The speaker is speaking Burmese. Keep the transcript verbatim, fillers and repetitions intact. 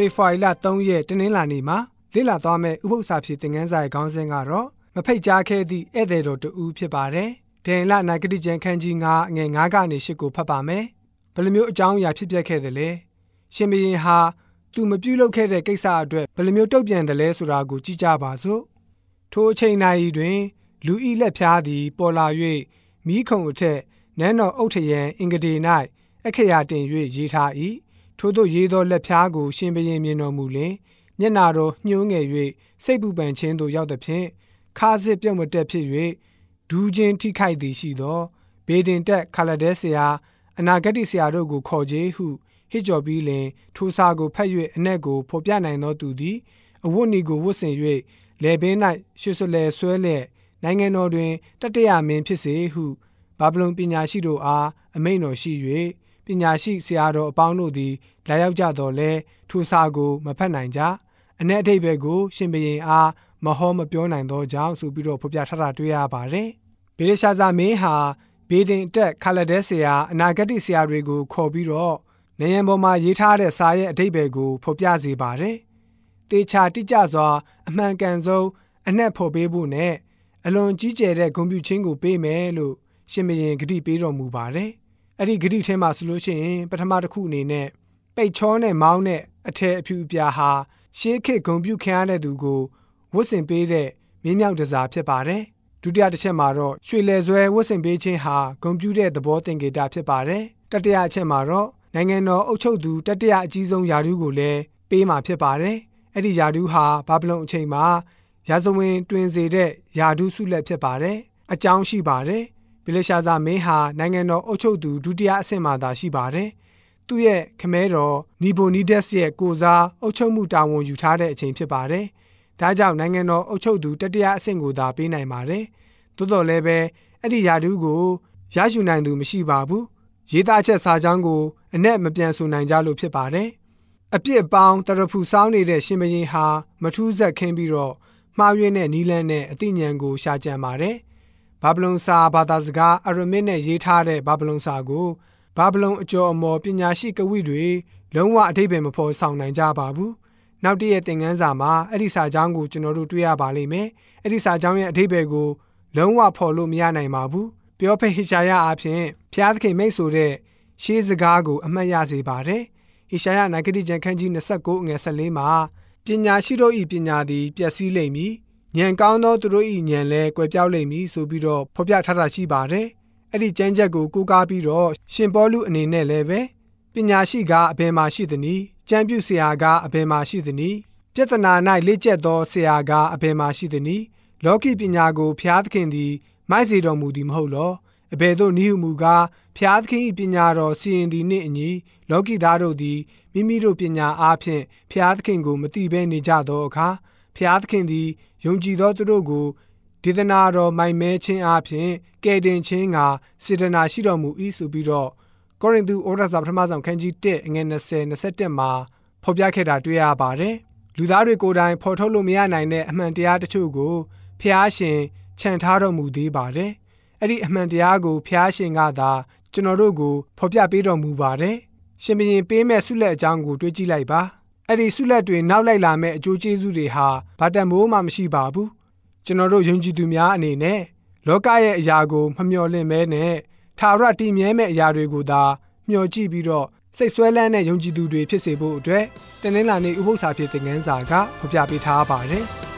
ဖေဖော်ဝါရီလသုံးရက်တနင်္လာနေ့မှာလေ့လာသွားမယ့်ဥပုသ္စာဖြစ်သင်ခန်းစာရဲ့ခေါင်းစဉ်ကတော့မဖိတ်ကြားခဲ့သည့်ဧည့်သည်တော်တူဖြစ်ပါတယ်။ဒိန်လနာဂတိကျမ်းခန်းကြီးငါးငယ်ငါးကနေရှစ်ကိုဖတ်ပါမယ်။ဘယ်လိုမျိုးအကြောင်းအရာဖြစ်ပျက်ခဲ့သလဲ။ရှင်ဘုရင်ဟာသူမပြုလုပ်ခဲ့တဲ့ကိစ္စအတွက်ဘယ်လိုမျိုးတုံ့ပြန်တယ်လဲဆိုတာကိုကြည့်ကြပါစို့။ထိုအချိန်၌တွင်လူဤလက်ဖြားသည်ပေါ်လာ၍မိခုံအထက်နန်းတော်အုတ်ထရန်အင်္ဂဒေ၌အခရာတင်၍ရေးထား၏။ထို့သောရေးသောလက်ဖြားကိုရှင်ဘုရင်မြင်တော်မူလျှင်မျက်နာတော်ညှိုးငယ်၍စိတ်ပူပန်ခြင်းသို့ရောက်သည်ဖြင့်ခါစစ်ပြုတ်မတက်ဖြစ်၍ဒူးချင်းထိခိုက်သည်ရှိသောဘေဒင်တက်ခါလဒဲဆရာအနာဂတိဆရာတို့ကိုခေါ်ကြဟုဟစ်ကြော်ပြီးလင်ထိုစာကိုဖတ်၍အ내ကိုဖော်ပြနိုင်သောသူသည်အဝတ်နီကိုဝတ်ဆင်၍လေပင်၌ရွှေဆွလဲဆွဲလျက်နိုင်ငံတော်တွင်တတိယမင်းဖြစ်စေဟုဘာဗလုန်ပညာရှိတို့အားအမိန့်တော်ရှိ၍ပညာရှိဆရာတော်အပေါင်းတို့သည်လာရောက်ကြတော်လဲထိုစာကိုမဖတ်နိုင်ကြအ내အဓိပ္ပာယ်ကိုရှင်ဘုရင်အားမဟောမပြောနိုင်သောကြောင့်ဆိုပြီးတော့ဖော်ပြထားတာတွေ့ရပါတယ်။ဘေလရှာဇာမင်းဟာဘေဒင်တက်ခါလဒဲဆရာအနာဂတိဆရာတွေကိုခေါ်ပြီးတော့နေရန်ပေါ်မှာရေးထားတဲ့စာရဲ့အဓိပ္ပာယ်ကိုဖော်ပြစေပါတယ်။တေချာတိကျစွာအမှန်ကန်ဆုံးအ내ဖော်ပေးဖို့နဲ့အလွန်ကြီးကျယ်တဲ့ဂုဏ်ပြုခြင်းကိုပေးမယ်လို့ရှင်ဘုရင်ဂတိပေးတော်မူပါတယ်။အဲ့ဒီဂတိထဲမှာဆိုလို့ရှိရင်ပထမတစ်ခုအနေနဲ့ပိတ်ချောနဲ့မောင်းတဲ့အထည်အဖြူအပြာဟာရှေးခေတ်ဂုဏ်ပြုခံရတဲ့သူကိုဝတ်ဆင်ပေးတဲ့မင်းမြောက်တစားဖြစ်ပါတယ်။ဒုတိယတစ်ချက်မှာတော့ရွှေလည်ဆွဲဝတ်ဆင်ပေးခြင်းဟာဂုဏ်ပြုတဲ့သဘောသင်္ကေတဖြစ်ပါတယ်။တတိယအချက်မှာတော့နိုင်ငံတော်အုပ်ချုပ်သူတတိယအကြီးဆုံးယာဒူးကိုလည်းပေးမှာဖြစ်ပါတယ်။အဲ့ဒီယာဒူးဟာဘာဗလုန်အချိန်မှာရာဇဝင်တွင်စေတဲ့ယာဒူးဆုလက်ဖြစ်ပါတယ်။အကြောင်းရှိပါတယ်။ဘေလရှာဇာမင်းဟာနိုင်ငံတော်အုပ်ချုပ်သူဒုတိယအဆင့်မှာသာရှိပါတယ်။သူ့ရဲ့ခမဲတော်နီဘိုနီဒက်စ်ရဲ့ကိုစားအုပ်ချုပ်မှုတာဝန်ယူထားတဲ့အချိန်ဖြစ်ပါတယ်။ဒါကြောင့်နိုင်ငံတော်အုပ်ချုပ်သူတတိယအဆင့်ကိုသာပေးနိုင်ပါတယ်။သို့တော်လည်းပဲအဲ့ဒီယာဒူးကိုရယူနိုင်သူမရှိပါဘူး။ရေးသားချက်စာကြောင်းကိုအ내မပြန်ဆိုနိုင်ကြလို့ဖြစ်ပါတယ်။အပြစ်ပေါင်းတရဖူဆောင်းနေတဲ့ရှင်ဘုရင်ဟာမထူးဆက်ခင်းပြီးတော့မှားယွင်းတဲ့နီလန်းနဲ့အသိဉာဏ်ကိုရှာကြံပါတယ်။ဘာဗလုန်စာဘာသာစကားအရမစ်နဲ့ရေးထားတဲ့ဘာဗလုန်စာကိုဘာဗလုန်အကျော်အမော်ပညာရှိကဝိတွေလုံးဝအဓိပ္ပာယ်မဖော်ဆောင်နိုင်ကြပါဘူး။နောက်တည့်ရဲ့သင်ခန်းစာမှာအဲ့ဒီစာကြောင်းကိုကျွန်တော်တို့တွေ့ရပါလိမ့်မယ်။အဲ့ဒီစာကြောင်းရဲ့အဓိပ္ပာယ်ကိုလုံးဝဖော်လို့မရနိုင်ပါဘူး။ပြောဖက်ဟေရှာယအဖြစ်ဖျားသခင်မိတ်ဆိုတဲ့ရှေးစကားကိုအမှတ်ရစေပါတယ်။ဟေရှာယနဂတိကျမ်းခန်းကြီး29အငယ်14မှာပညာရှိတို့၏ပညာသည်ပျက်စီးလိမ့်မည်။ဉာဏ်ကောင်းသောသူတို့၏ဉာဏ်လည်းကွယ်ပြောက်လိမ့်မည်ဆိုပြီးတော့ဖော်ပြထားတာရှိပါတယ်။အဲ့ဒီကျမ်းချက်ကိုကိုးကားပြီးတော့ရှင်ပေါလုအနေနဲ့လည်းပဲပညာရှိကအဘယ်မှာရှိသနည်းကျမ်းပြုဆရာကအဘယ်မှာရှိသနည်းပြဿနာ၌လေ့ကျက်သောဆရာကအဘယ်မှာရှိသနည်းလောကီပညာကိုဖျားသခင်သည်မိုက်စေတော်မူသည်မဟုတ်လောအဘယ်သို့နည်းဟုမူကားဖျားသခင်၏ပညာတော်စီရင်သည်နှင့်အညီလောကီသားတို့သည်မိမိတို့ပညာအားဖြင့်ဖျားသခင်ကိုမသိဘဲနေကြသောအခါဖျားသခင်သည်ယုံကြည်သောသူတို့ကိုဒေသနာတော်မိုင်မဲခြင်းအားဖြင့်ကယ်တင်ခြင်းကစေတနာရှိတော်မူ၏ဆိုပြီးတော့ကောရိန္သုဩဝါဒစာပထမဆုံးခန်းကြီးoneအငယ်twenty twenty-oneမှာဖော်ပြခဲ့တာတွေ့ရပါတယ်။လူသားတွေကိုယ်တိုင်ဖော်ထုတ်လို့မရနိုင်တဲ့အမှန်တရားတချို့ကိုဖျားရှင်ခြံထားတော်မူသေးပါတယ်။အဲ့ဒီအမှန်တရားကိုဖျားရှင်ကသာကျွန်တော်တို့ကိုဖော်ပြပေးတော်မူပါတယ်။ရှင်ဘုရင်ပေးမဲ့ဆုလက်အကြောင်းကိုတွေးကြည့်လိုက်ပါ။အဲ့ဒီဆုလက်တွေနောက်လိုက်လာမဲ့အကျိုးကျေးဇူးတွေဟာဘာတန်မိုးမှမရှိပါဘူး။ကျွန်တော်တို့ယုံကြည်သူများအနေနဲ့လောကရဲ့အရာကိုမမျှော်လင့်မဲနဲ့ထာဝရတည်မြဲမဲ့အရာတွေကိုသာမျှော်ကြည့်ပြီးတော့စိတ်ဆွဲလန်းတဲ့ယုံကြည်သူတွေဖြစ်စေဖို့အတွက်တနင်္လာနေ့ဥပုသ္စာဖြစ်တဲ့ငန်းစာကဖော်ပြပေးထားပါတယ်။